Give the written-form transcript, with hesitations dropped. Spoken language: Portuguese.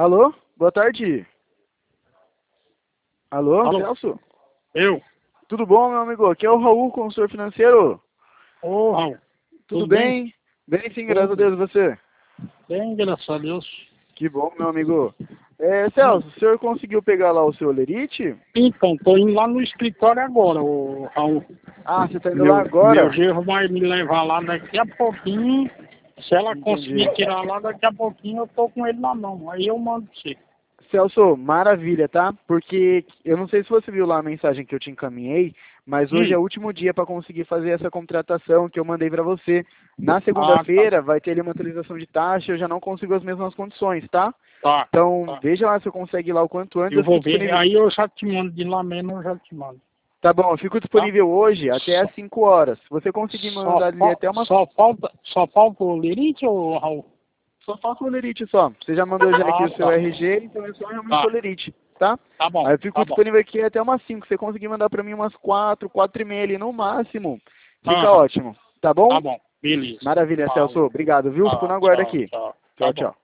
Alô? Boa tarde. Alô, Alô? Celso? Eu? Tudo bom, meu amigo? Aqui é o Raul, consultor financeiro. Ô, Raul. Tudo bem? Bem sim, graças a Tudo Deus. E você? bem, graças a Deus. Que bom, meu amigo. Celso, o senhor conseguiu pegar lá o seu Olerite? Então, tô indo lá no escritório agora, ô, Raul. Ah, você tá indo lá Meu agora? genro vai me levar lá daqui a pouquinho. Se ela Entendi. conseguir tirar lá daqui a pouquinho, eu tô com ele na mão. Aí eu mando pra você. Celso, maravilha, tá? Porque eu não sei se você viu lá a mensagem que eu te encaminhei, mas hoje é o último dia para conseguir fazer essa contratação que eu mandei para você. Na Ah, tá. segunda-feira vai ter ali uma atualização de taxa, eu já não consigo as mesmas condições, tá? Tá, Então, tá. veja lá se eu consegue ir lá o quanto antes. Eu Eu fico vou ver. disponível. Aí eu já te mando de lá mesmo, eu já te mando. Tá bom, eu fico Tá? disponível hoje até Só, às 5 horas. Se você conseguir mandar ali até umas. só falta o lerite, ô, Raul? Só falta o Olerite só. Você já mandou já aqui Ah, o seu tá. RG, então é só realmente o Tá. Olerite, tá? Tá bom, Aí eu fico tá bom. disponível aqui até umas 5. Se você conseguir mandar pra mim umas 4, 4 e meia ali no máximo, fica Aham. ótimo. Tá bom? Tá bom. Beleza. Maravilha, Celso. Falou. Obrigado, viu? Fico Tá, na guarda tchau, aqui. tchau. Tá Tchau, bom. tchau.